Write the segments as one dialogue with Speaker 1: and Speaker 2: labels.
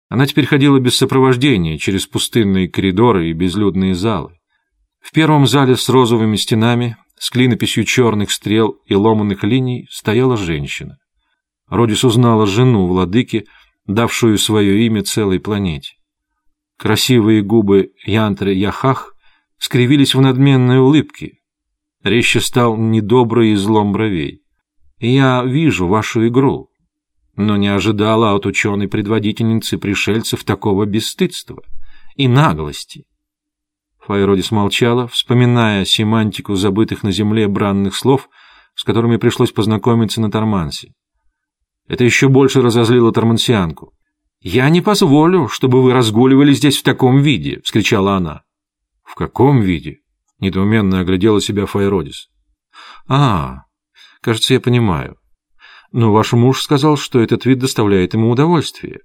Speaker 1: Она теперь ходила без сопровождения через пустынные коридоры и безлюдные залы. В первом зале с розовыми стенами, с клинописью черных стрел и ломаных линий стояла женщина. Родис узнала жену владыки, давшую свое имя целой планете. Красивые губы Янтры-Яхах скривились в надменной улыбке. Резче стал недобрый излом бровей. «Я вижу вашу игру, но не ожидала от ученой-предводительницы пришельцев такого бесстыдства и наглости». Файродис молчала, вспоминая семантику забытых на земле бранных слов, с которыми пришлось познакомиться на Тормансе. Это еще больше разозлило тормансианку. «Я не позволю, чтобы вы разгуливали здесь в таком виде!» — вскричала она. «В каком виде?» — недоуменно оглядела себя Файродис. Кажется, я понимаю. Но ваш муж сказал, что этот вид доставляет ему удовольствие».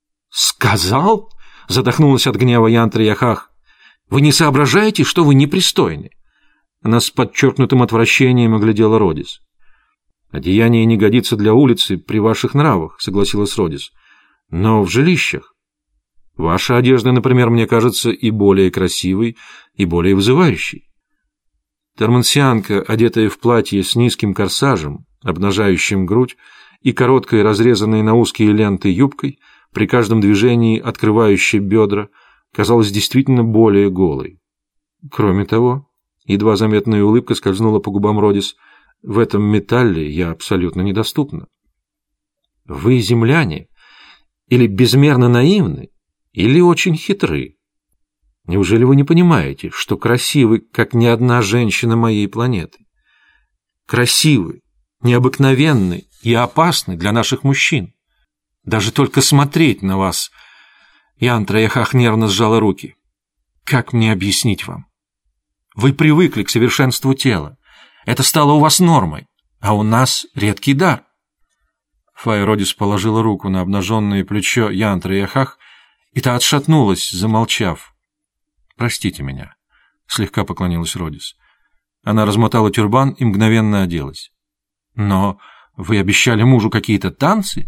Speaker 1: «Сказал?» — задохнулась от гнева Янтра-Яхах. «Вы не соображаете, что вы непристойны?» Она с подчеркнутым отвращением оглядела Родис. «Одеяние не годится для улицы при ваших нравах», — согласилась Родис. «Но в жилищах. Ваша одежда, например, мне кажется и более красивой, и более вызывающей». Тормансианка, одетая в платье с низким корсажем, обнажающим грудь, и короткой, разрезанной на узкие ленты юбкой, при каждом движении открывающей бедра, казалась действительно более голой. Кроме того, едва заметная улыбка скользнула по губам Родис, в этом металле я абсолютно недоступна. «Вы земляне? Или безмерно наивны? Или очень хитры? Неужели вы не понимаете, что красивы, как ни одна женщина моей планеты? Красивы, необыкновенны и опасны для наших мужчин. Даже только смотреть на вас...» Янтра-Яхах нервно сжала руки. «Как мне объяснить вам? Вы привыкли к совершенству тела. Это стало у вас нормой, а у нас редкий дар». Файродис положила руку на обнаженное плечо Янтры-Яхах, и та отшатнулась, замолчав. «Простите меня», — слегка поклонилась Родис. Она размотала тюрбан и мгновенно оделась. «Но вы обещали мужу какие-то танцы?»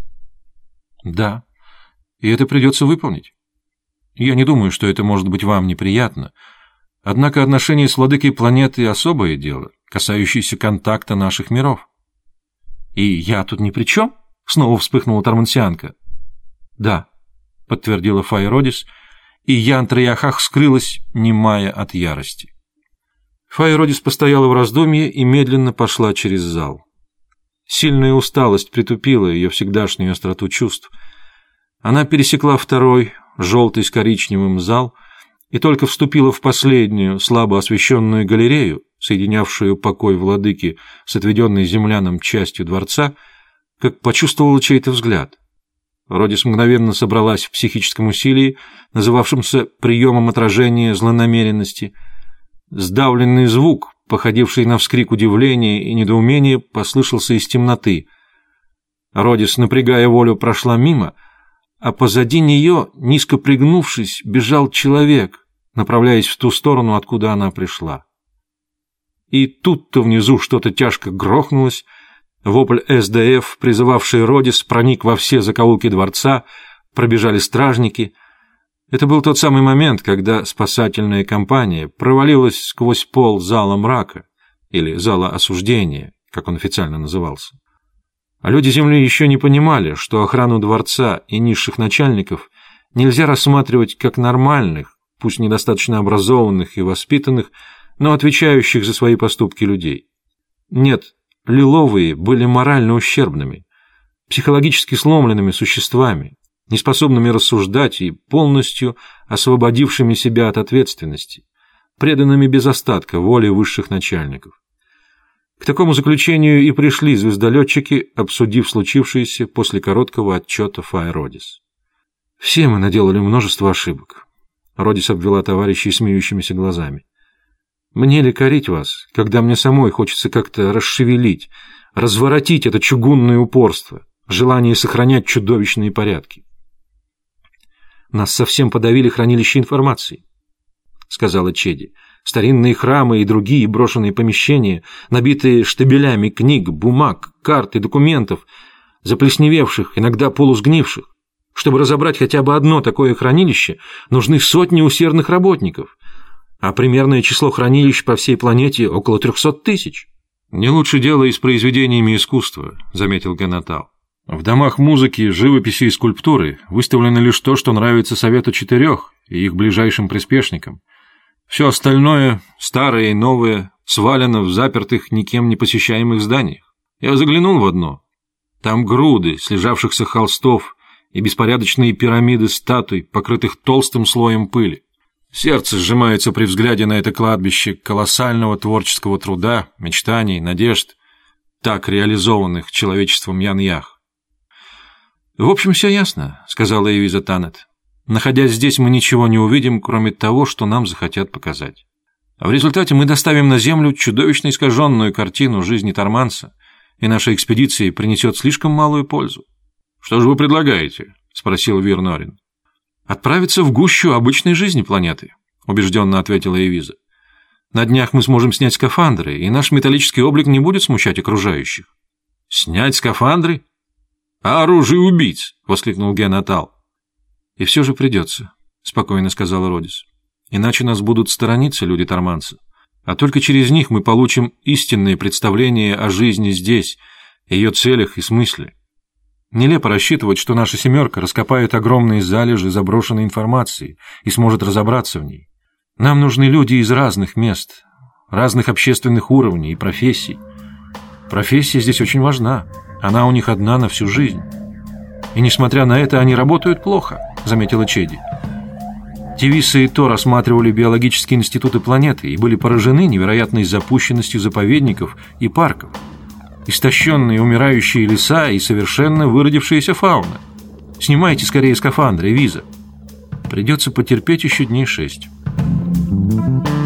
Speaker 1: «Да, и это придется выполнить. Я не думаю, что это может быть вам неприятно. Однако отношения с владыкой планеты — особое дело, касающееся контакта наших миров». «И я тут ни при чем?» — снова вспыхнула тормансианка. «Да», — подтвердила Файродис, и Янтра-Яхах скрылась, немая от ярости. Файродис постояла в раздумье и медленно пошла через зал. Сильная усталость притупила ее всегдашнюю остроту чувств. Она пересекла второй, желтый с коричневым зал, и только вступила в последнюю, слабо освещенную галерею, соединявшую покой владыки с отведенной землянам частью дворца, как почувствовала чей-то взгляд. Родис мгновенно собралась в психическом усилии, называвшемся приемом отражения злонамеренности. Сдавленный звук, походивший на вскрик удивления и недоумения, послышался из темноты. Родис, напрягая волю, прошла мимо, а позади нее, низко пригнувшись, бежал человек, направляясь в ту сторону, откуда она пришла. И тут-то внизу что-то тяжко грохнулось, вопль СДФ, призывавший Родис, проник во все закоулки дворца, пробежали стражники. Это был тот самый момент, когда спасательная компания провалилась сквозь пол зала мрака, или зала осуждения, как он официально назывался. А люди Земли еще не понимали, что охрану дворца и низших начальников нельзя рассматривать как нормальных, пусть недостаточно образованных и воспитанных, но отвечающих за свои поступки людей. Нет, лиловые были морально ущербными, психологически сломленными существами, неспособными рассуждать и полностью освободившими себя от ответственности, преданными без остатка воле высших начальников. К такому заключению и пришли звездолетчики, обсудив случившееся после короткого отчета Файродис. «Все мы наделали множество ошибок», — Родис обвела товарищей смеющимися глазами. «Мне ли корить вас, когда мне самой хочется как-то расшевелить, разворотить это чугунное упорство, желание сохранять чудовищные порядки?» «Нас совсем подавили хранилище информации», — сказала Чеди. «Старинные храмы и другие брошенные помещения, набитые штабелями книг, бумаг, карт и документов, заплесневевших, иногда полусгнивших. Чтобы разобрать хотя бы одно такое хранилище, нужны сотни усердных работников, а примерное число хранилищ по всей планете около 300 тысяч. «Не лучше дело и с произведениями искусства», — заметил Генатал. «В домах музыки, живописи и скульптуры выставлено лишь то, что нравится Совету Четырех и их ближайшим приспешникам. Все остальное, старое и новое, свалено в запертых, никем не посещаемых зданиях. Я заглянул в одно. Там груды слежавшихся холстов и беспорядочные пирамиды статуй, покрытых толстым слоем пыли. Сердце сжимается при взгляде на это кладбище колоссального творческого труда, мечтаний, надежд, так реализованных человечеством Ян-Ях. «В общем, все ясно», — сказала Эвиза Таннет. «Находясь здесь, мы ничего не увидим, кроме того, что нам захотят показать. А в результате мы доставим на Землю чудовищно искаженную картину жизни Торманса, и наша экспедиция принесет слишком малую пользу». «Что же вы предлагаете?» — спросил Вирнорин. «Отправиться в гущу обычной жизни планеты», — убежденно ответила Эвиза. «На днях мы сможем снять скафандры, и наш металлический облик не будет смущать окружающих». «Снять скафандры? А оружие убийц!» — воскликнул Генатал. «И все же придется», — спокойно сказала Родис. «Иначе нас будут сторониться люди Торманса, а только через них мы получим истинные представления о жизни здесь, ее целях и смысле. Нелепо рассчитывать, что наша «семерка» раскопает огромные залежи заброшенной информации и сможет разобраться в ней. Нам нужны люди из разных мест, разных общественных уровней и профессий. Профессия здесь очень важна, она у них одна на всю жизнь. И несмотря на это, они работают плохо», — заметила Чеди. Тивиса и Тор осматривали биологические институты планеты и были поражены невероятной запущенностью заповедников и парков. Истощенные умирающие леса и совершенно выродившаяся фауна. Снимайте скорее скафандры, Эвиза. Придется потерпеть еще дней 6.